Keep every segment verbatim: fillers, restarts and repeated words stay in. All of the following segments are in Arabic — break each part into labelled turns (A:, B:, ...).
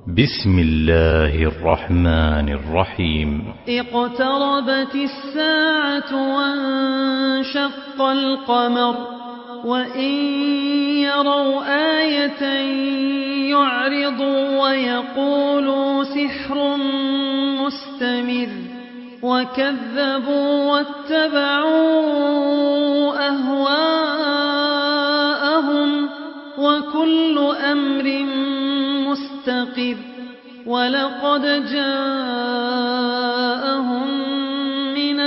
A: بسم الله الرحمن الرحيم.
B: اقتربت الساعة وانشق القمر وإن يروا آية يعرضوا ويقولوا سحر مستمر وكذبوا واتبعوا أهواءهم وكل أمر مستقر ولقد جاءهم من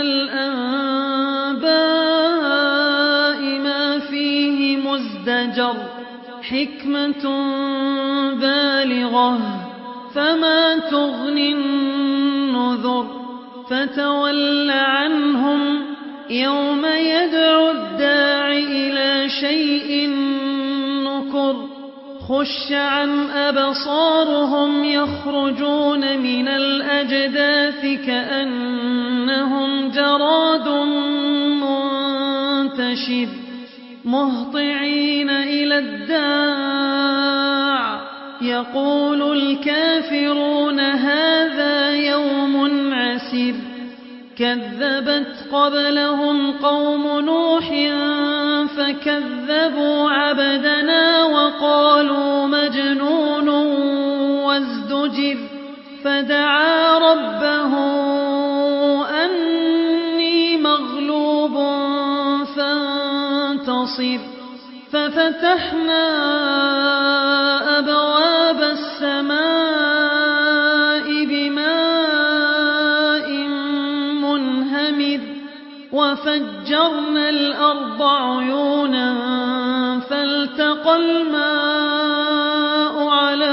B: الأنباء ما فيه مزدجر حكمة بالغة فما تغني النذر فتول عنهم يوم يدعو الداع إلى شيء نكر خش عن أبصارهم يخرجون من الأجداث كأنهم جراد منتشر مهطعين إلى الداع يقول الكافرون هذا يوم عسير كذبت قبلهم قوم نوح فكذبوا عبدنا وقالوا مجنون وازدجر فدعا ربه أني مغلوب فانتصر ففتحنا أبواب السماء بماء منهمر وفجرنا الأرض عيونا فالتقى الماء على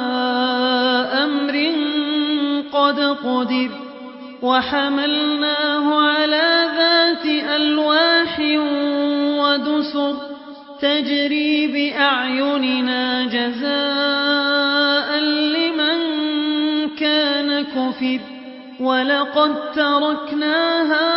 B: أمر قد قدر وحملناه على ذات ألواح ودسر تجري بأعيننا جزاء لمن كان كفر ولقد تركناها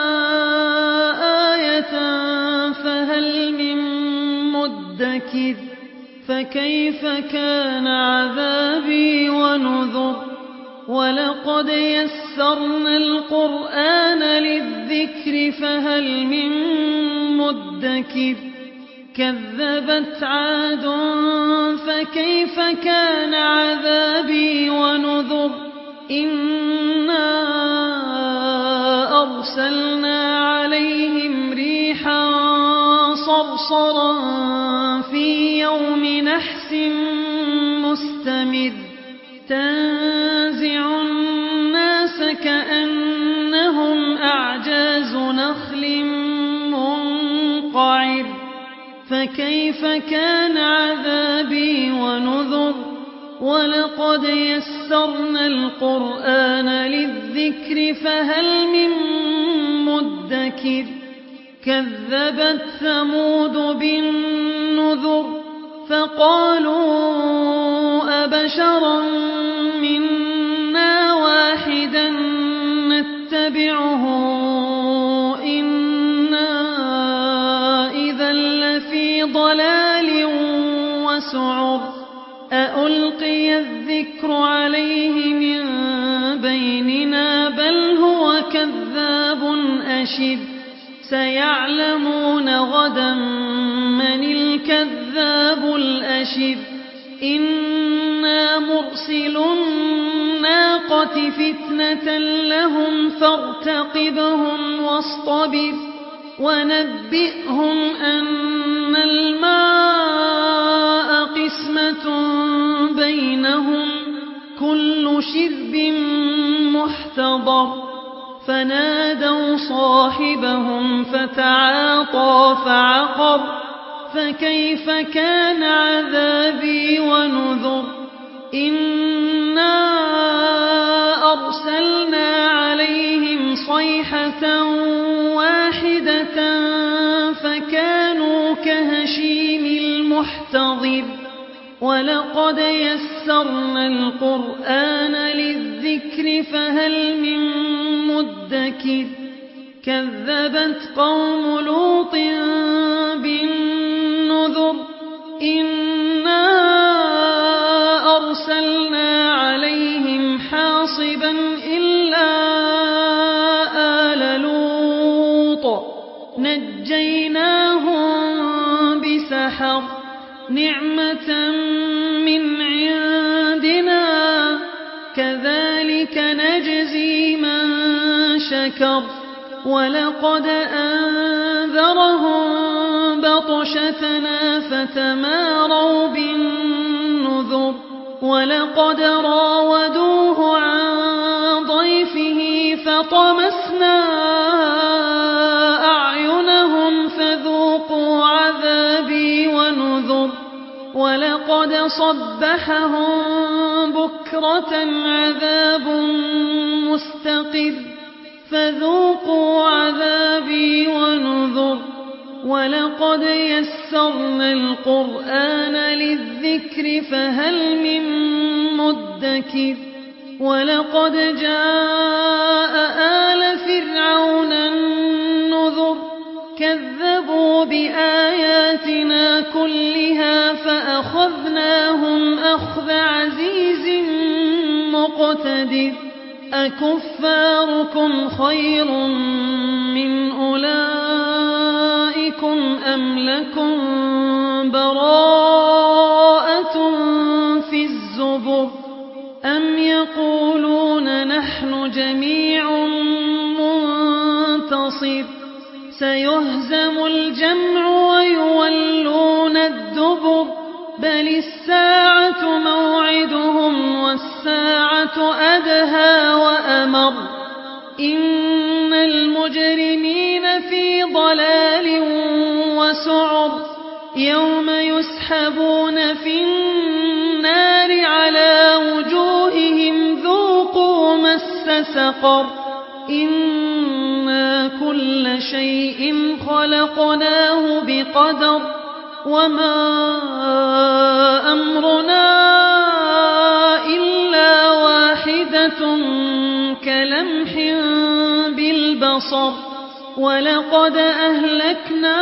B: آية فهل من مدكر فكيف كان عذابي ونذر ولقد يسرنا القرآن للذكر فهل من مدكر كذبت عاد فكيف كان عذابي ونذر إنا أرسلنا عليهم ريحا صرصرا في يوم نحس مستمر تنزع الناس كأنهم أعجاز نخل منقعر فكيف كان عذابي ونذر ولقد يسرنا القرآن للذكر فهل من مدكر كذبت ثمود بالنذر فقالوا أبشرا منا واحدا نتبعه إنا إذا لفي ضلال وسعر أألقي الذكر عليه من بيننا بل هو كذاب أشر سيعلمون غدا من الكذاب الأشر إنا مرسل الناقة فتنة لهم فارتقبهم واصطبر ونبئهم أن الماء قسمة بينهم كل شرب محتضر فنادوا صاحبهم فتعاطى فعقر فكيف كان عذابي ونذر إنا أرسلنا عليهم صيحة واحدة فكانوا كهشيم المحتضر ولقد يسرنا القرآن للذكر فهل من مدكر كذبت قوم لوط بالنذر إنا أرسلنا فنجيناهم بسحر نعمة من عندنا كذلك نجزي من شكر ولقد أنذرهم بطشتنا فتماروا بالنذر ولقد راودوه عن ضيفه فطمسنا أعينهم فذوقوا عذابي ونذر ولقد صبحهم بكرة عذاب مستقر فذوقوا عذابي ونذر ولقد يسرنا القرآن للذكر فهل من مدكر ولقد جاء آل فرعون النذر كذبوا بآياتنا كلها فأخذناهم أخذ عزيز مقتدر أكفاركم خير من أولئكم أم لكم براءة في الزبر أم يقولون نحن جميع منتصر سيهزم الجمع ويولون الدبر بل الساعة موعدهم والساعة أدهى وأمر إن المجرمين في ضلال وسعر يوم يسحبون في النار على وجوههم ذوقوا مس سقر إنا كل شيء خلقناه بقدر وما أمرنا إلا واحدة كلمح بالبصر ولقد أهلكنا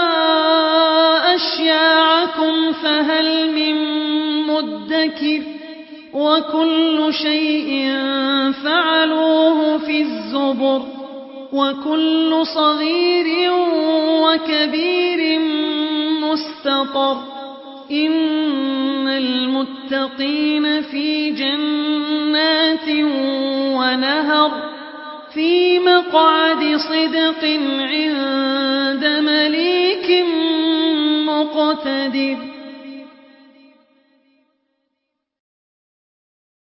B: أشياعكم فهل من مدكر وكل شيء فعلوه في الزبر وكل صغير وكبير مستطر إن المتقين في جنات ونهر في مقعد صدق عند مليك مقتدر